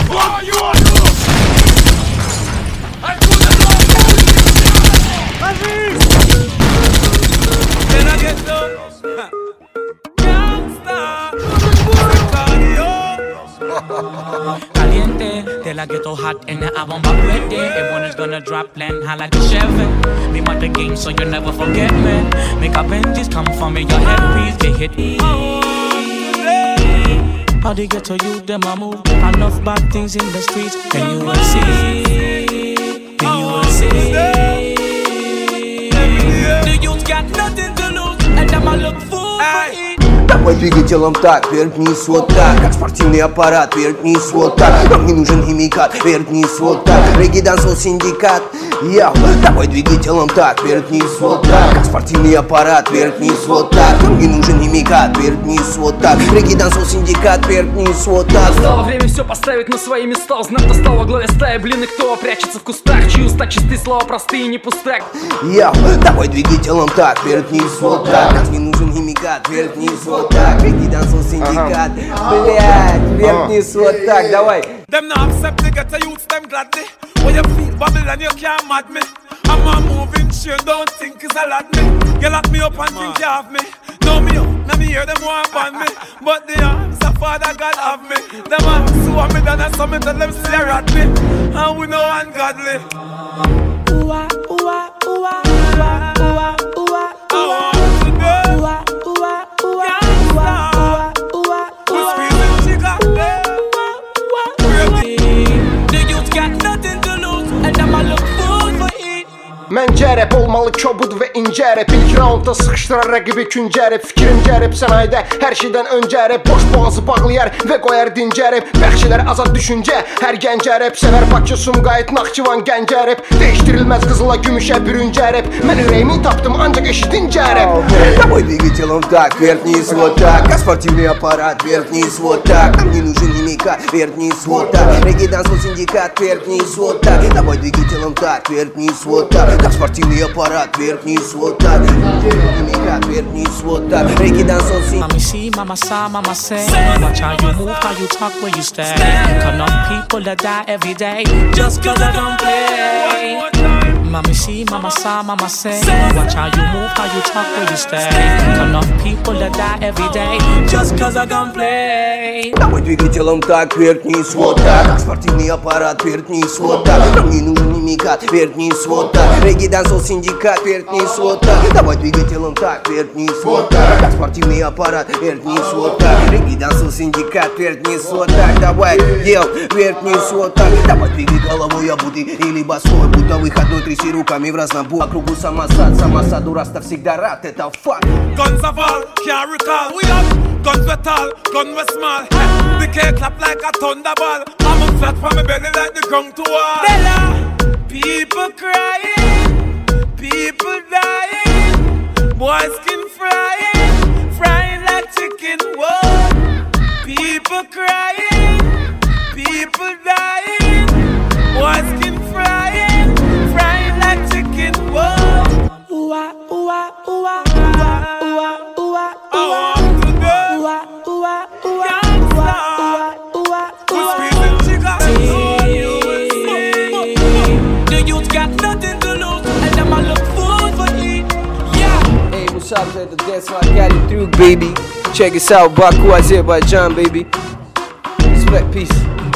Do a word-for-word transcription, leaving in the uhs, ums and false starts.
What you want to do? I put the law. Then I get done. Caliente, de la ghetto hot in the album but ready. Everyone is gonna drop land high like a Chevy. Me want the game so you never forget me. Make up Benjis come for me, your headpiece get hit. How they get to you, them I move. Enough bad things in the streets, and you will see. And you will see. The youth got nothing to lose, and them I look fool for it. Давай двигай телом так, вверх-вниз, вот так. Как спортивный аппарат, вверх-вниз, вот так. Нам не нужен химикат, вверх-вниз, вот так. Регги дансол синдикат, яу. Давай двигай телом так, вверх-вниз, вот так. Как спортивный аппарат, вверх-вниз, вот так. Нам не нужен химикат, вверх-вниз, вот так. Регги дансол синдикат, вверх-вниз, вот так. Настало время все поставить на свои места. Узнав, кто стал во главе стаи, блин, и кто прячется в кустах. Чьи уста чистые, слова простые, не пустак. Яу, давай двигай телом так, вверх-вниз, вот так. Нам не нужен химикат, вверх-вниз, вот так. Регги дансол синдикат, блять, вверх-вниз, вот так, давай. Them not accept to get a youth them gladly. When you feel Babylon, you can't mad me. I'm a moving chain, don't think it's a lot me. You lock me up and think you have me. Know me up, now me hear them want ban me. But the arms of Father God have me. Them arms who want me done and some tell them stare at me. And we know ungodly. Ooh ah, ooh ah, ooh ah, ooh ah, ooh ah, ooh ah. I want to go. Ooh ah, ooh ah, ooh ah, ooh ah, ooh ah. We squeezing chica. The youth got nothing to lose, and them I look fool for it. Məncə rap olmalı kobud və incə rap. İlk raundda sıxışdırar rəqibi küncə rap. Fikrimcə rap sənaydə hər şeydən öncə rap. Boş boğazı bağlayar və qoyar dincə rap. Bəxşilər azad düşüncə, hər gəncə rap. Sevər Bakı, Sumqayıt, Naxçıvan, Gəncə rap. Değişdirilməz qızıla, gümüşə, bürüncə rap. Mən ürəyimi tapdım, ancaq eşidincə rap. Давай двигай телом так, вверх-вниз, вот так. Как спортивный аппарат, вверх-вниз, вот так. Нам не нужен химикат, вверх-вниз, вот так. Регги дансол синдикат, вверх-вниз, вот так. Давай двигай телом так, вверх-вниз, вот так. Как спортивный аппарат, вверх-вниз, вот так. Химикат, вверх-вниз, вот так. Регги дансол синдикат. Mommy see, mama saw, mama say. Watch how you move, how you talk, where you stay. Enough people that die every day just cause I don't play. Mommy see, mama saw, mama say. Watch how you move, how you talk, where you stay. Enough people that die every day just cause I don't play. Давай двигай телом так, вверх-вниз, вот так. Как спортивный аппарат, вверх-вниз, вот так. Нам не нужен химикат, вверх-вниз, вот так. Регги дансол синдикат, вверх-вниз, вот так. Давай двигай телом так, вверх-вниз, вот так. Как спортивный аппарат, вверх-вниз, вот так. Регги дансол синдикат, вверх-вниз, вот так. Давай, дел, вверх-вниз, вот так. Давай двигай головой, я буду или босой. Будто выходной, тряси руками в разнобой. Округу самосад, самосад, дураста всегда рад, это факт. Guns of all, can't recall. We have guns we tall, guns we small. The cake clap like a thunderball. I'm a flat from my belly like the ground to wall. Bella, people crying, people dying, boys skin frying, frying like chicken. Whoa, people crying, people dying, boys skin frying, frying like chicken. Whoa. Ooh ah, ooh ah, ooh ah, ooh ah, ooh ah, ooh ah, ooh ah. Ooh ah, ooh ah, ooh ah, ooh ah, ooh ah, ooh ah. The youth got nothing to lose, and them I look fool for it. Yeah. Hey, what's up, это Dance Like Got It Through, baby. Check us out, Baku, Azerbaijan, baby. Respect, peace.